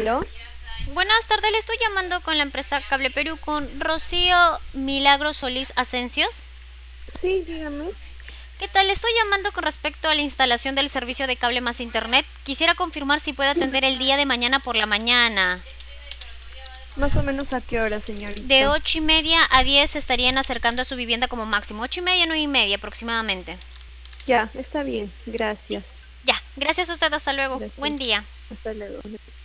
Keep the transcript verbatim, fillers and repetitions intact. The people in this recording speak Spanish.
¿Aló? Buenas tardes, le estoy llamando con la empresa Cable Perú con Rocío Milagro Solís Asencios. Sí, dígame. ¿Qué tal? Le estoy llamando con respecto a la instalación del servicio de cable más internet. Quisiera confirmar si puede atender el día de mañana por la mañana. Más o menos a qué hora, De señorita. ocho y media a diez se estarían acercando a su vivienda como máximo. Ocho y media, nueve y media aproximadamente. Ya, está bien. ¿Sí? Gracias. Ya, gracias a usted, hasta luego. Gracias. Buen día. Hasta luego.